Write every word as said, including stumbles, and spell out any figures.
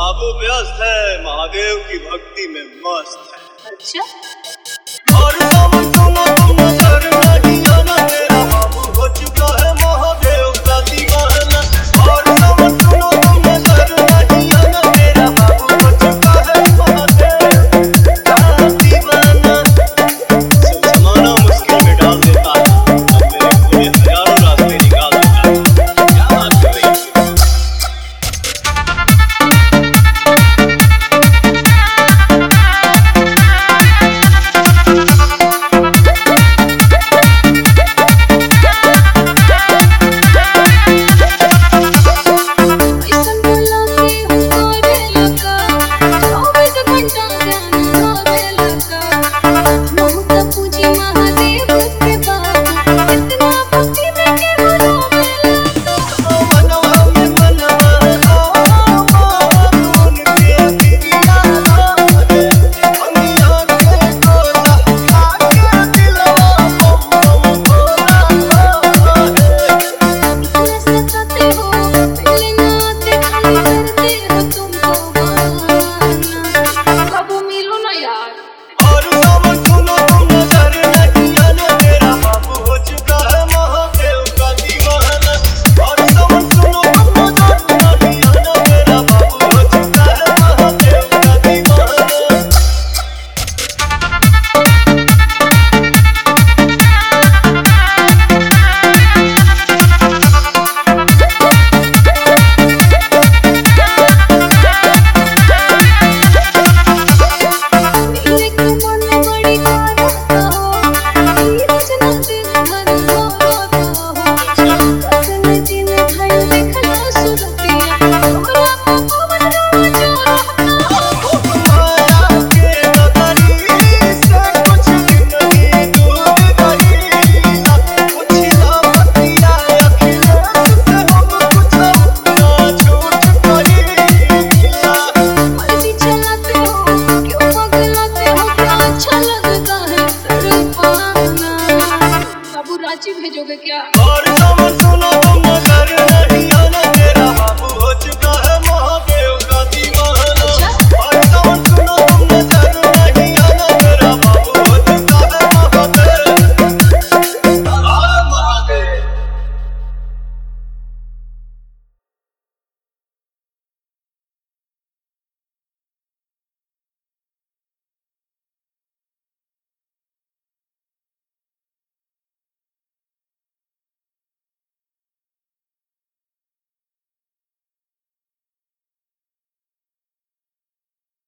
बाबू व्यस्त है, महादेव की भक्ति में मस्त है। अच्छा और सावन सुनो तुम नजर नहीं आना, मेरा बाबू हो चुका है महादेव का दीवाना। और सावन सुनो तुम नजर नहीं आना, मेरा बाबू हो चुका है महादेव का दीवाना। जमाना मुश्किल में डाल देता है, मेरे खुले हजारों रास्ते निकाल देता है। क्या बात कर रही है? रांची भेजोगे क्या? और सावन सुनो तुम नजर नहीं आना,